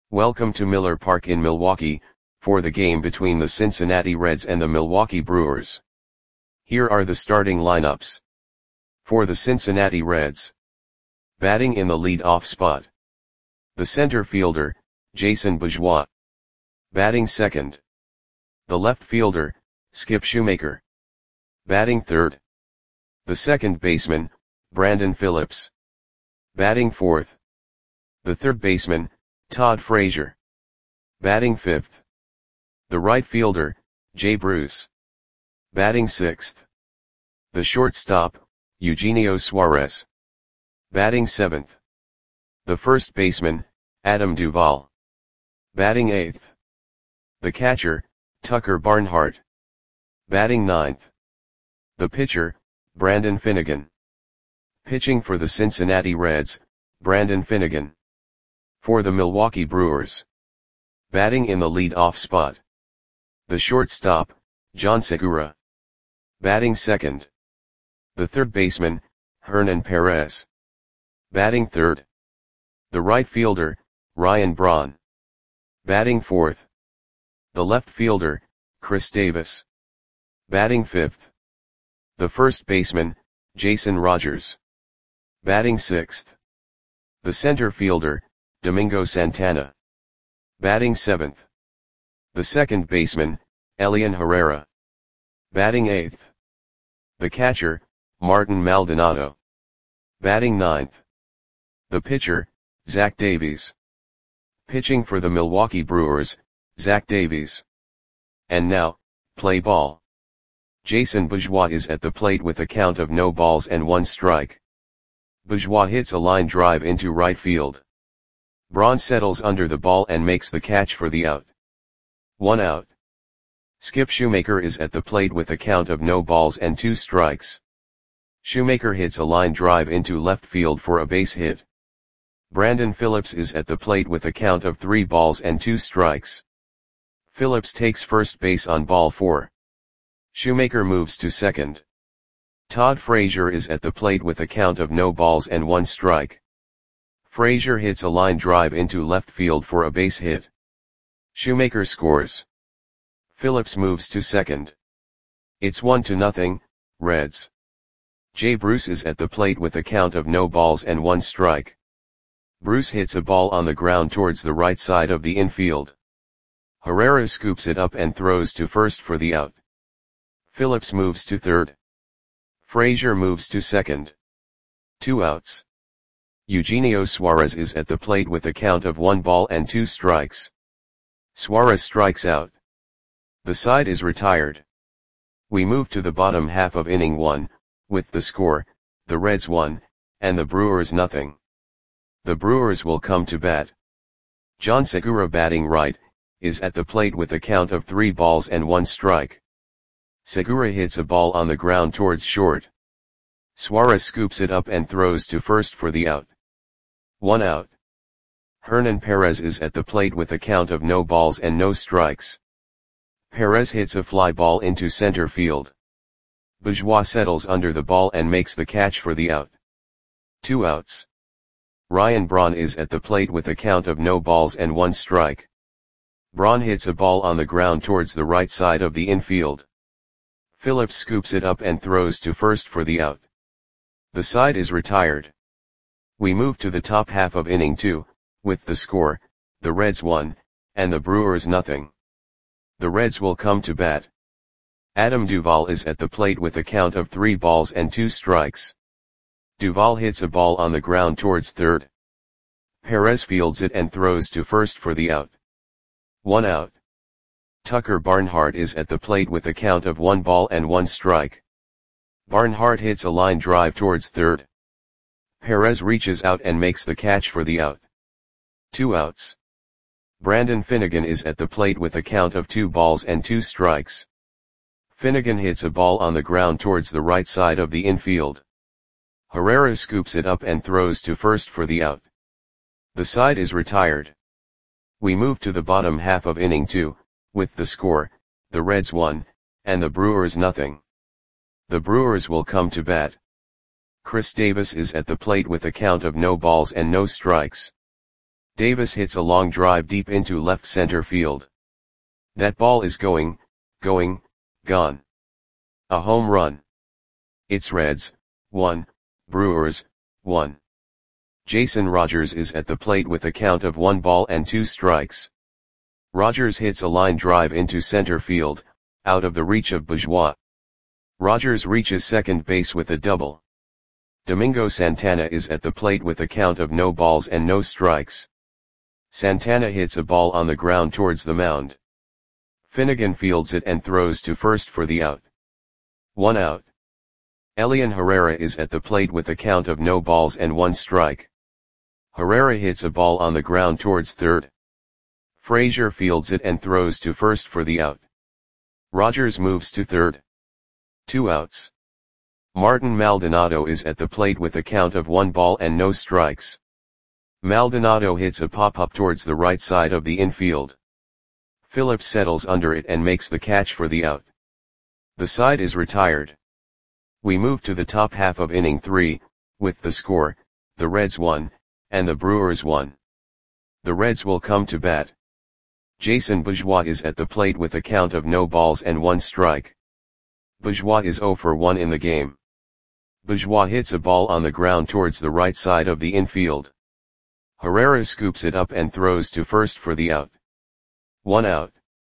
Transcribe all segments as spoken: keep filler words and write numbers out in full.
Welcome to Miller Park in Milwaukee, for the game between the Cincinnati Reds and the Milwaukee Brewers. Here are the starting lineups. For the Cincinnati Reds. Batting in the lead-off spot. The center fielder, Jason Bourgeois. Batting second. The left fielder, Skip Shoemaker. Batting third. The second baseman, Brandon Phillips. Batting fourth. The third baseman, Todd Frazier. Batting fifth. The right fielder, Jay Bruce. Batting sixth. The shortstop, Eugenio Suarez. Batting seventh. The first baseman, Adam Duvall. Batting eighth. The catcher, Tucker Barnhart. Batting ninth. The pitcher, Brandon Finnegan. Pitching for the Cincinnati Reds, Brandon Finnegan. For the Milwaukee Brewers. Batting in the lead-off spot. The shortstop, John Segura. Batting second. The third baseman, Hernan Perez. Batting third. The right fielder, Ryan Braun. Batting fourth. The left fielder, Chris Davis. Batting fifth. The first baseman, Jason Rogers. Batting sixth. The center fielder, Domingo Santana. Batting seventh. The second baseman, Elian Herrera. Batting eighth. The catcher, Martin Maldonado. Batting ninth. The pitcher, Zach Davies. Pitching for the Milwaukee Brewers, Zach Davies. And now, play ball. Jason Bourgeois is at the plate with a count of no balls and one strike. Bourgeois hits a line drive into right field. Braun settles under the ball and makes the catch for the out. One out. Skip Shoemaker is at the plate with a count of no balls and two strikes. Shoemaker hits a line drive into left field for a base hit. Brandon Phillips is at the plate with a count of three balls and two strikes. Phillips takes first base on ball four. Shoemaker moves to second. Todd Frazier is at the plate with a count of no balls and one strike. Frazier hits a line drive into left field for a base hit. Shoemaker scores. Phillips moves to second. It's one to nothing, Reds. Jay Bruce is at the plate with a count of no balls and one strike. Bruce hits a ball on the ground towards the right side of the infield. Herrera scoops it up and throws to first for the out. Phillips moves to third. Frazier moves to second. Two outs. Eugenio Suarez is at the plate with a count of one ball and two strikes. Suarez strikes out. The side is retired. We move to the bottom half of inning one, with the score, the Reds one, and the Brewers nothing. The Brewers will come to bat. John Segura, batting right, is at the plate with a count of three balls and one strike. Segura hits a ball on the ground towards short. Suarez scoops it up and throws to first for the out. One out. Hernan Perez is at the plate with a count of no balls and no strikes. Perez hits a fly ball into center field. Bourgeois settles under the ball and makes the catch for the out. Two outs. Ryan Braun is at the plate with a count of no balls and one strike. Braun hits a ball on the ground towards the right side of the infield. Phillips scoops it up and throws to first for the out. The side is retired. We move to the top half of inning two, with the score, the Reds one, and the Brewers nothing. The Reds will come to bat. Adam Duvall is at the plate with a count of three balls and two strikes. Duvall hits a ball on the ground towards third. Perez fields it and throws to first for the out. One out. Tucker Barnhart is at the plate with a count of one ball and one strike. Barnhart hits a line drive towards third. Perez reaches out and makes the catch for the out. Two outs. Brandon Finnegan is at the plate with a count of two balls and two strikes. Finnegan hits a ball on the ground towards the right side of the infield. Herrera scoops it up and throws to first for the out. The side is retired. We move to the bottom half of inning two, with the score, the Reds one, and the Brewers nothing. The Brewers will come to bat. Chris Davis is at the plate with a count of no balls and no strikes. Davis hits a long drive deep into left center field. That ball is going, going, gone. A home run. It's Reds, one, Brewers, one. Jason Rogers is at the plate with a count of one ball and two strikes. Rogers hits a line drive into center field, out of the reach of Bourgeois. Rogers reaches second base with a double. Domingo Santana is at the plate with a count of no balls and no strikes. Santana hits a ball on the ground towards the mound. Finnegan fields it and throws to first for the out. One out. Elian Herrera is at the plate with a count of no balls and one strike. Herrera hits a ball on the ground towards third. Frazier fields it and throws to first for the out. Rogers moves to third. Two outs. Martin Maldonado is at the plate with a count of one ball and no strikes. Maldonado hits a pop-up towards the right side of the infield. Phillips settles under it and makes the catch for the out. The side is retired. We move to the top half of inning three, with the score, the Reds won, and the Brewers won. The Reds will come to bat. Jason Bourgeois is at the plate with a count of no balls and one strike. Bourgeois is zero for one in the game. Bourgeois hits a ball on the ground towards the right side of the infield. Herrera scoops it up and throws to first for the out. One out.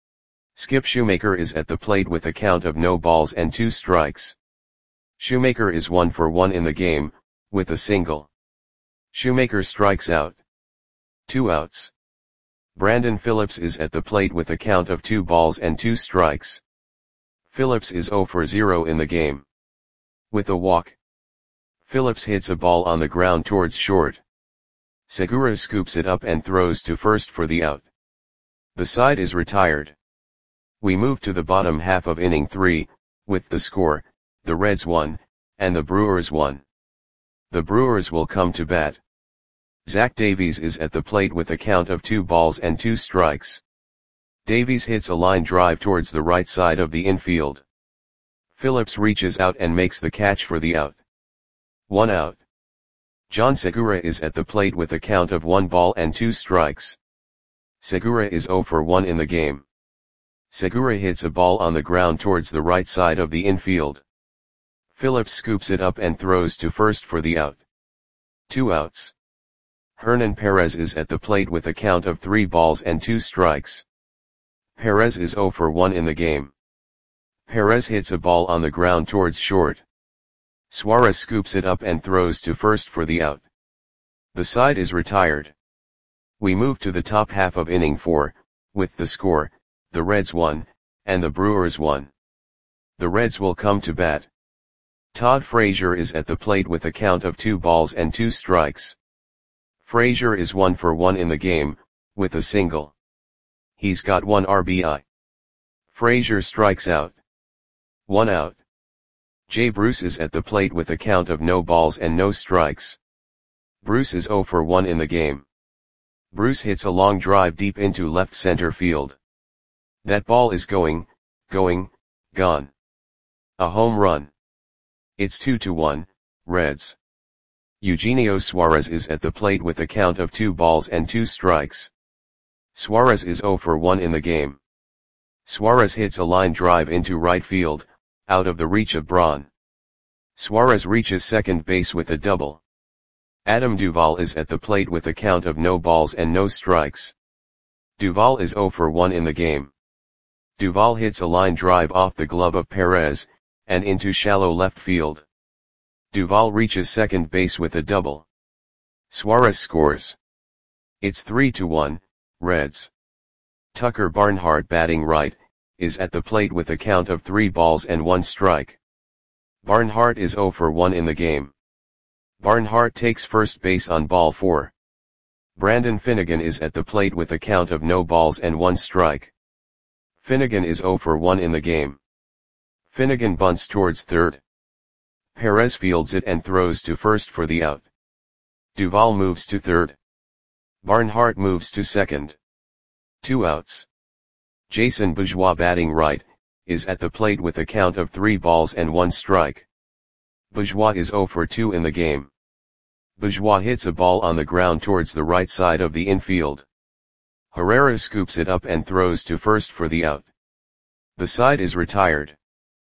Skip Shoemaker is at the plate with a count of no balls and two strikes. Shoemaker is one for one in the game, with a single. Shoemaker strikes out. Two outs. Brandon Phillips is at the plate with a count of two balls and two strikes. Phillips is zero for zero in the game. With a walk. Phillips hits a ball on the ground towards short. Segura scoops it up and throws to first for the out. The side is retired. We move to the bottom half of inning three, with the score, the Reds won, and the Brewers won. The Brewers will come to bat. Zach Davies is at the plate with a count of two balls and two strikes. Davies hits a line drive towards the right side of the infield. Phillips reaches out and makes the catch for the out. One out. John Segura is at the plate with a count of one ball and two strikes. Segura is zero for one in the game. Segura hits a ball on the ground towards the right side of the infield. Phillips scoops it up and throws to first for the out. Two outs. Hernan Perez is at the plate with a count of three balls and two strikes. Perez is zero for one in the game. Perez hits a ball on the ground towards short. Suarez scoops it up and throws to first for the out. The side is retired. We move to the top half of inning four, with the score, the Reds won, and the Brewers won. The Reds will come to bat. Todd Frazier is at the plate with a count of two balls and two strikes. Frazier is one for one in the game, with a single. He's got one R B I. Frazier strikes out. One out. Jay Bruce is at the plate with a count of no balls and no strikes. Bruce is zero for one in the game. Bruce hits a long drive deep into left center field. That ball is going, going, gone. A home run. It's two to one, Reds. Eugenio Suarez is at the plate with a count of two balls and two strikes. Suarez is zero for one in the game. Suarez hits a line drive into right field, out of the reach of Braun. Suarez reaches second base with a double. Adam Duvall is at the plate with a count of no balls and no strikes. Duvall is zero for one in the game. Duvall hits a line drive off the glove of Perez, and into shallow left field. Duvall reaches second base with a double. Suarez scores. It's three to one, Reds. Tucker Barnhart, batting right, is at the plate with a count of three balls and one strike. Barnhart is zero for one in the game. Barnhart takes first base on ball four. Brandon Finnegan is at the plate with a count of no balls and one strike. Finnegan is zero for one in the game. Finnegan bunts towards third. Perez fields it and throws to first for the out. Duvall moves to third. Barnhart moves to second. Two outs. Jason Bourgeois, batting right, is at the plate with a count of three balls and one strike. Bourgeois is zero for two in the game. Bourgeois hits a ball on the ground towards the right side of the infield. Herrera scoops it up and throws to first for the out. The side is retired.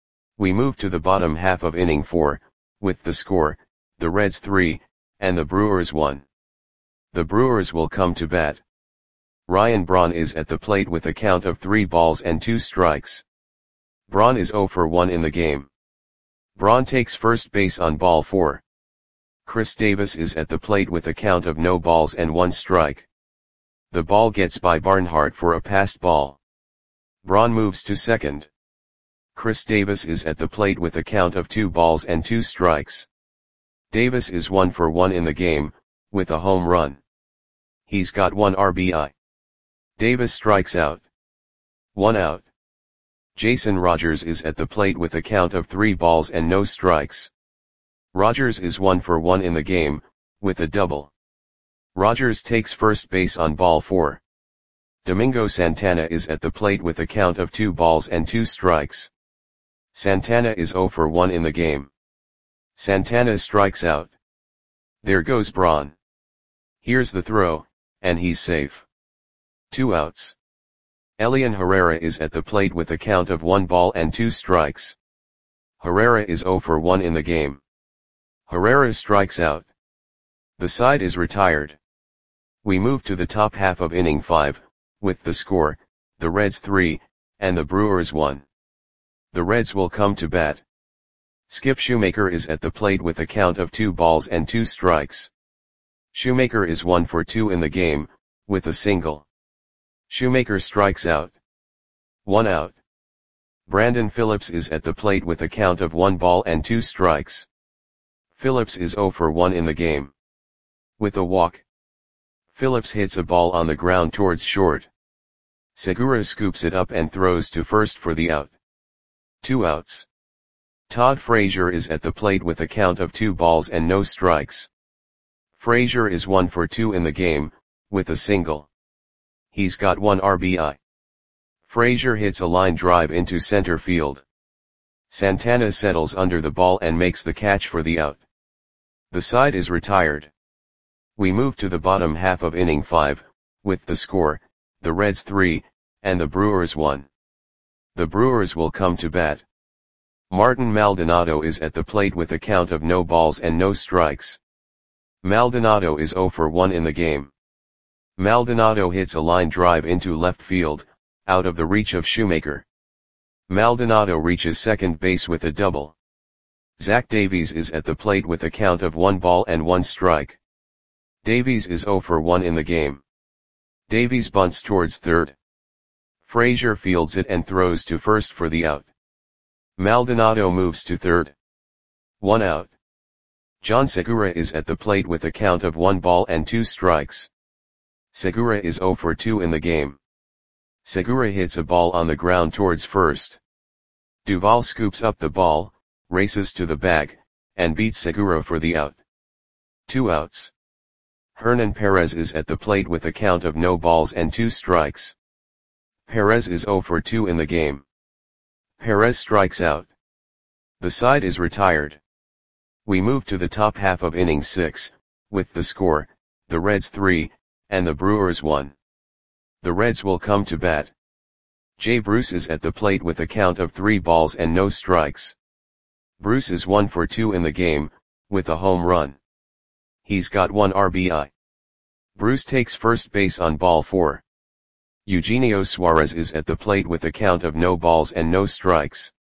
We move to the bottom half of inning four, with the score, the Reds three, and the Brewers one. The Brewers will come to bat. Ryan Braun is at the plate with a count of three balls and two strikes. Braun is zero for one in the game. Braun takes first base on ball four. Chris Davis is at the plate with a count of no balls and one strike. The ball gets by Barnhart for a passed ball. Braun moves to second. Chris Davis is at the plate with a count of two balls and two strikes. Davis is one for one in the game, with a home run. He's got one R B I. Davis strikes out. One out. Jason Rogers is at the plate with a count of three balls and no strikes. Rogers is one for one in the game, with a double. Rogers takes first base on ball four. Domingo Santana is at the plate with a count of two balls and two strikes. Santana is zero for one in the game. Santana strikes out. There goes Braun. Here's the throw, and he's safe. Two outs. Elian Herrera is at the plate with a count of one ball and two strikes. Herrera is zero for one in the game. Herrera strikes out. The side is retired. We move to the top half of inning five, with the score, the Reds three, and the Brewers one. The Reds will come to bat. Skip Shoemaker is at the plate with a count of two balls and two strikes. Shoemaker is one for two in the game, with a single. Shoemaker strikes out. One out. Brandon Phillips is at the plate with a count of one ball and two strikes. Phillips is zero for one in the game. With a walk. Phillips hits a ball on the ground towards short. Segura scoops it up and throws to first for the out. Two outs. Todd Frazier is at the plate with a count of two balls and no strikes. Frazier is one for two in the game, with a single. He's got one R B I. Frazier hits a line drive into center field. Santana settles under the ball and makes the catch for the out. The side is retired. We move to the bottom half of inning five, with the score, the Reds three, and the Brewers one. The Brewers will come to bat. Martin Maldonado is at the plate with a count of no balls and no strikes. Maldonado is zero for one in the game. Maldonado hits a line drive into left field, out of the reach of Shoemaker. Maldonado reaches second base with a double. Zach Davies is at the plate with a count of one ball and one strike. Davies is zero for one in the game. Davies bunts towards third. Frazier fields it and throws to first for the out. Maldonado moves to third. One out. John Segura is at the plate with a count of one ball and two strikes. Segura is zero for two in the game. Segura hits a ball on the ground towards first. Duvall scoops up the ball, races to the bag, and beats Segura for the out. Two outs. Hernan Perez is at the plate with a count of no balls and two strikes. Perez is zero for two in the game. Perez strikes out. The side is retired. We move to the top half of inning six, with the score, the Reds three, and the Brewers one. The Reds will come to bat. Jay Bruce is at the plate with a count of three balls and no strikes. Bruce is one for two in the game, with a home run. He's got one R B I. Bruce takes first base on ball four. Eugenio Suarez is at the plate with a count of no balls and no strikes.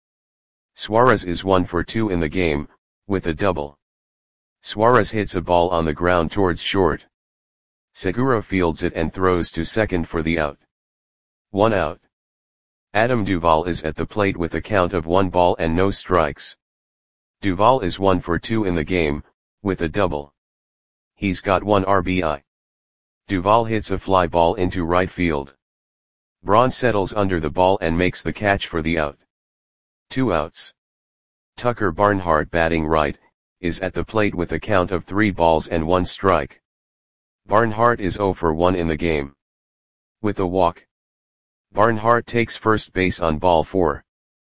Suarez is one for two in the game, with a double. Suarez hits a ball on the ground towards short. Segura fields it and throws to second for the out. One out. Adam Duvall is at the plate with a count of one ball and no strikes. Duvall is one for two in the game, with a double. He's got one R B I. Duvall hits a fly ball into right field. Braun settles under the ball and makes the catch for the out. Two outs. Tucker Barnhart, batting right, is at the plate with a count of three balls and one strike. Barnhart is zero for one in the game. With a walk. Barnhart takes first base on ball four.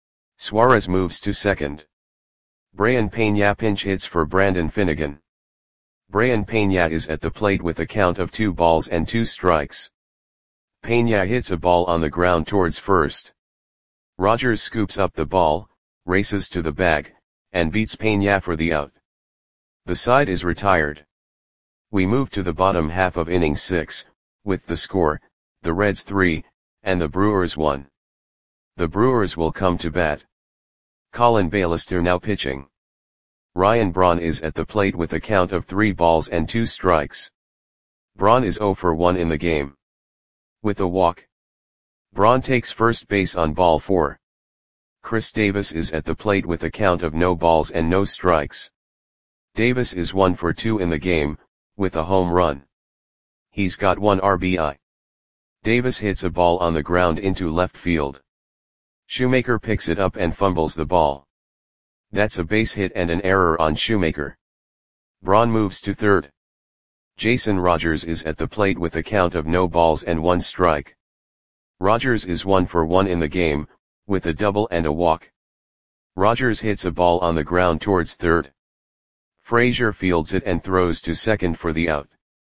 Suarez moves to second. Brayan Peña pinch hits for Brandon Finnegan. Brian Peña is at the plate with a count of two balls and two strikes. Peña hits a ball on the ground towards first. Rogers scoops up the ball, races to the bag, and beats Peña for the out. The side is retired. We move to the bottom half of inning six, with the score, the Reds three, and the Brewers one. The Brewers will come to bat. Colin Bailister now pitching. Ryan Braun is at the plate with a count of three balls and two strikes. Braun is oh for one in the game. With a walk. Braun takes first base on ball four. Chris Davis is at the plate with a count of no balls and no strikes. Davis is one for two in the game, with a home run. He's got one R B I. Davis hits a ball on the ground into left field. Shoemaker picks it up and fumbles the ball. That's a base hit and an error on Shoemaker. Braun moves to third. Jason Rogers is at the plate with a count of no balls and one strike. Rogers is one for one in the game, with a double and a walk. Rogers hits a ball on the ground towards third. Frazier fields it and throws to second for the out.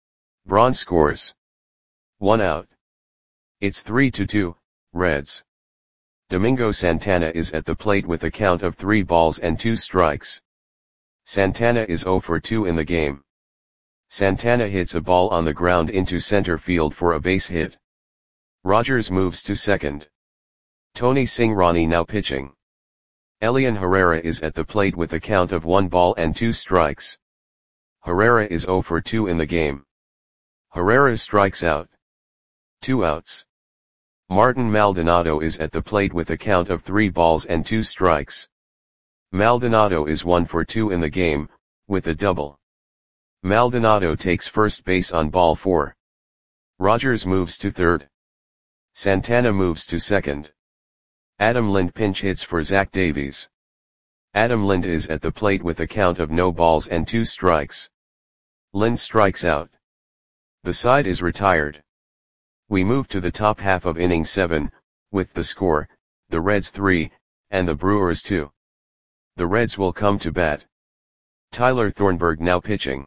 Braun scores. One out. It's three to two, Reds. Domingo Santana is at the plate with a count of three balls and two strikes. Santana is oh for two in the game. Santana hits a ball on the ground into center field for a base hit. Rogers moves to second. Tony Cingrani now pitching. Elian Herrera is at the plate with a count of one ball and two strikes. Herrera is oh for two in the game. Herrera strikes out. Two outs. Martin Maldonado is at the plate with a count of three balls and two strikes. Maldonado is one for two in the game, with a double. Maldonado takes first base on ball four. Rogers moves to third. Santana moves to second. Adam Lind pinch hits for Zach Davies. Adam Lind is at the plate with a count of no balls and two strikes. Lind strikes out. The side is retired. We move to the top half of inning seven, with the score, the Reds three, and the Brewers two. The Reds will come to bat. Tyler Thornburg now pitching.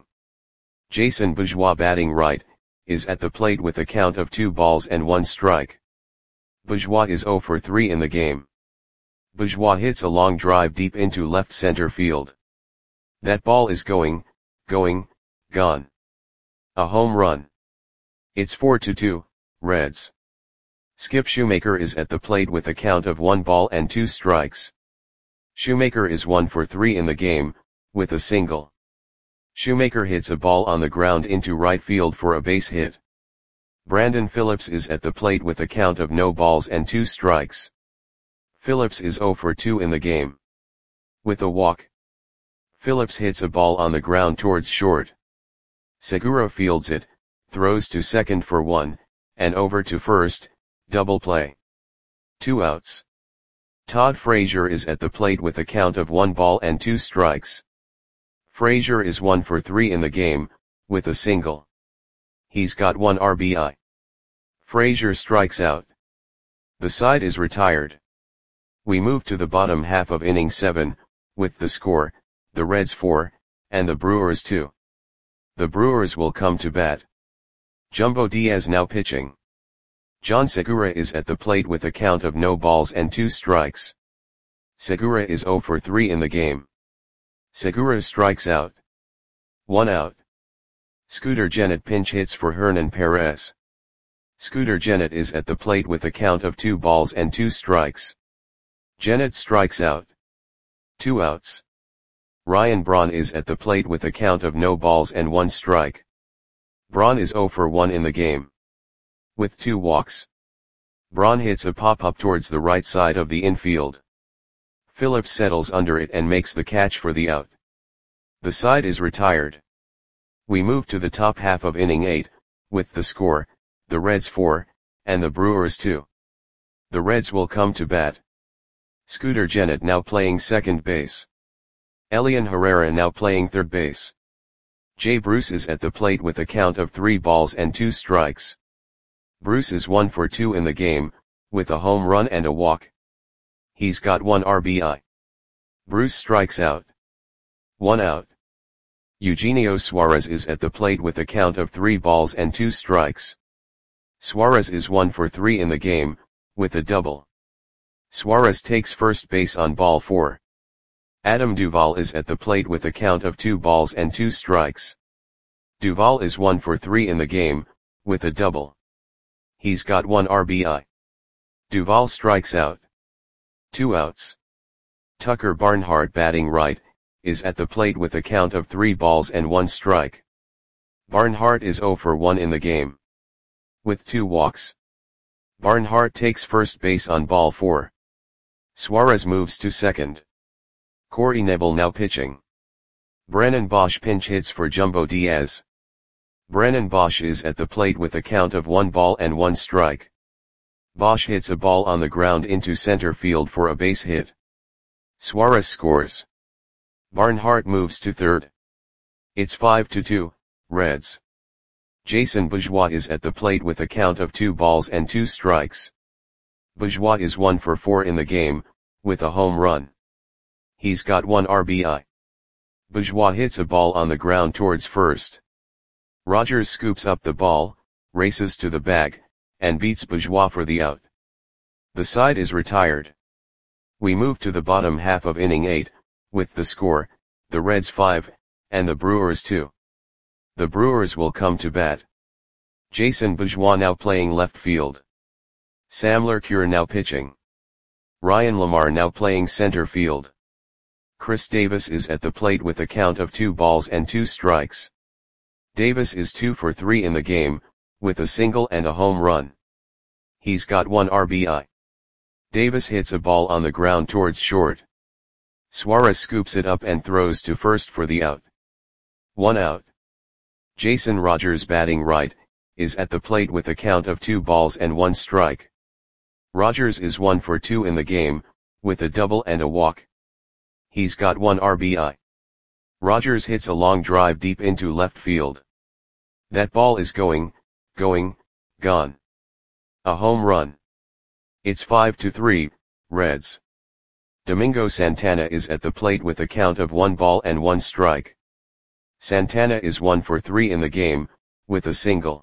Jason Bourgeois batting right, is at the plate with a count of two balls and one strike. Bourgeois is oh for three in the game. Bourgeois hits a long drive deep into left center field. That ball is going, going, gone. A home run. It's four to two, Reds. Skip Shoemaker is at the plate with a count of one ball and two strikes. Shoemaker is one for three in the game, with a single. Shoemaker hits a ball on the ground into right field for a base hit. Brandon Phillips is at the plate with a count of no balls and two strikes. Phillips is oh for two in the game. With a walk. Phillips hits a ball on the ground towards short. Segura fields it, throws to second for one, and over to first, double play. Two outs. Todd Frazier is at the plate with a count of one ball and two strikes. Frazier is one for three in the game, with a single. He's got one R B I. Frazier strikes out. The side is retired. We move to the bottom half of inning seven, with the score, the Reds four, and the Brewers two. The Brewers will come to bat. Jumbo Diaz now pitching. John Segura is at the plate with a count of no balls and two strikes. Segura is oh for three in the game. Segura strikes out. One out. Scooter Gennett pinch hits for Hernan Perez. Scooter Gennett is at the plate with a count of two balls and two strikes. Gennett strikes out. Two outs. Ryan Braun is at the plate with a count of no balls and one strike. Braun is oh for one in the game. With two walks. Braun hits a pop-up towards the right side of the infield. Phillips settles under it and makes the catch for the out. The side is retired. We move to the top half of inning eight, with the score, the Reds four, and the Brewers two. The Reds will come to bat. Scooter Gennett now playing second base. Elian Herrera now playing third base. Jay Bruce is at the plate with a count of three balls and two strikes. Bruce is one for two in the game, with a home run and a walk. He's got one R B I. Bruce strikes out. One out. Eugenio Suarez is at the plate with a count of three balls and two strikes. Suarez is one for three in the game, with a double. Suarez takes first base on ball four. Adam Duvall is at the plate with a count of two balls and two strikes. Duvall is one for three in the game, with a double. He's got one R B I. Duvall strikes out. Two outs. Tucker Barnhart, batting right, is at the plate with a count of three balls and one strike. Barnhart is zero for one in the game, with two walks. Barnhart takes first base on ball four. Suarez moves to second. Corey Knebel now pitching. Brennan Bosch pinch hits for Jumbo Diaz. Brennan Bosch is at the plate with a count of one ball and one strike. Bosch hits a ball on the ground into center field for a base hit. Suarez scores. Barnhart moves to third. It's five to two, Reds. Jason Bourgeois is at the plate with a count of two balls and two strikes. Bourgeois is one for four in the game, with a home run. He's got one R B I. Bourgeois hits a ball on the ground towards first. Rogers scoops up the ball, races to the bag, and beats Bourgeois for the out. The side is retired. We move to the bottom half of inning eight, with the score, the Reds five, and the Brewers two. The Brewers will come to bat. Jason Bourgeois now playing left field. Sam Lercure now pitching. Ryan Lamar now playing center field. Chris Davis is at the plate with a count of two balls and two strikes. Davis is two for three in the game, with a single and a home run. He's got one R B I. Davis hits a ball on the ground towards short. Suarez scoops it up and throws to first for the out. One out. Jason Rogers, batting right, is at the plate with a count of two balls and one strike. Rogers is one for two in the game, with a double and a walk. He's got one R B I. Rogers hits a long drive deep into left field. That ball is going, going, gone. A home run. It's five to three, Reds. Domingo Santana is at the plate with a count of one ball and one strike. Santana is one for three in the game, with a single.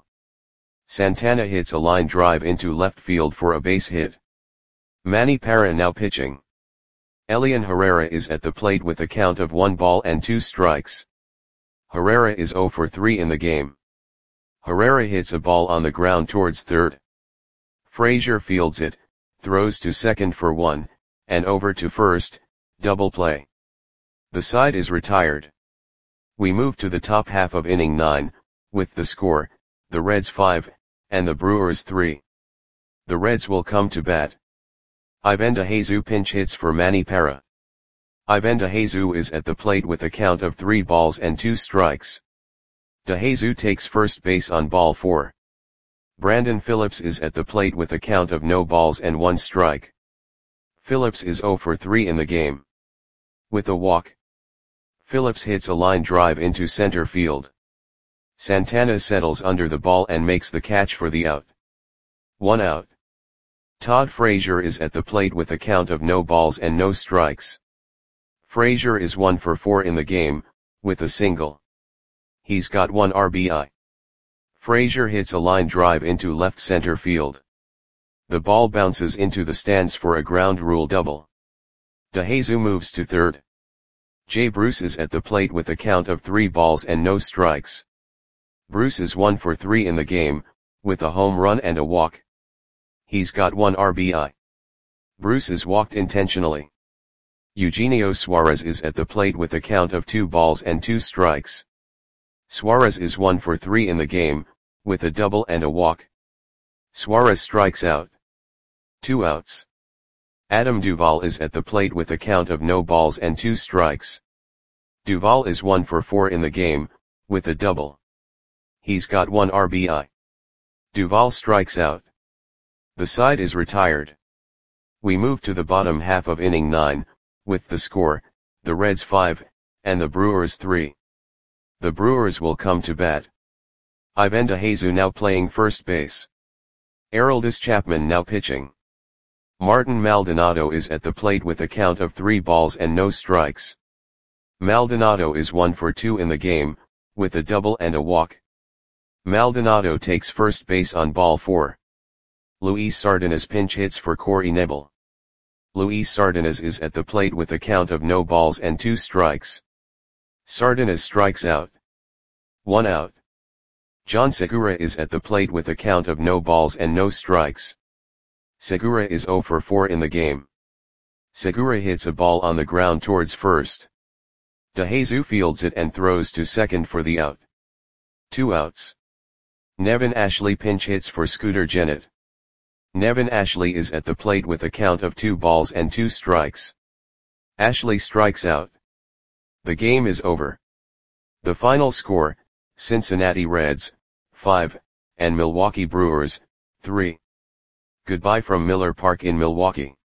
Santana hits a line drive into left field for a base hit. Manny Parra now pitching. Elian Herrera is at the plate with a count of one ball and two strikes. Herrera is zero for three in the game. Herrera hits a ball on the ground towards third. Frazier fields it, throws to second for one, and over to first, double play. The side is retired. We move to the top half of inning nine, with the score, the Reds five, and the Brewers three. The Reds will come to bat. Ivan DeJesus pinch hits for Manny Parra. Ivan DeJesus is at the plate with a count of three balls and two strikes. DeJesus takes first base on ball four. Brandon Phillips is at the plate with a count of no balls and one strike. Phillips is zero for three in the game, with a walk. Phillips hits a line drive into center field. Santana settles under the ball and makes the catch for the out. One out. Todd Frazier is at the plate with a count of no balls and no strikes. Frazier is one for four in the game, with a single. He's got one R B I. Frazier hits a line drive into left center field. The ball bounces into the stands for a ground rule double. DeJesus moves to third. Jay Bruce is at the plate with a count of three balls and no strikes. Bruce is one for three in the game, with a home run and a walk. He's got one R B I. Bruce is walked intentionally. Eugenio Suarez is at the plate with a count of two balls and two strikes. Suarez is one for three in the game, with a double and a walk. Suarez strikes out. Two outs. Adam Duvall is at the plate with a count of no balls and two strikes. Duvall is one for four in the game, with a double. He's got one R B I. Duvall strikes out. The side is retired. We move to the bottom half of inning nine, with the score, the Reds five, and the Brewers three. The Brewers will come to bat. Ivan DeJesus now playing first base. Aroldis Chapman now pitching. Martin Maldonado is at the plate with a count of three balls and no strikes. Maldonado is one for two in the game, with a double and a walk. Maldonado takes first base on ball four. Luis Sardinas pinch hits for Corey Knebel. Luis Sardinas is at the plate with a count of no balls and two strikes. Sardinas strikes out. One out. John Segura is at the plate with a count of no balls and no strikes. Segura is zero for four in the game. Segura hits a ball on the ground towards first. DeJesus fields it and throws to second for the out. Two outs. Nevin Ashley pinch hits for Scooter Gennett. Nevin Ashley is at the plate with a count of two balls and two strikes. Ashley strikes out. The game is over. The final score, Cincinnati Reds, five, and Milwaukee Brewers, three. Goodbye from Miller Park in Milwaukee.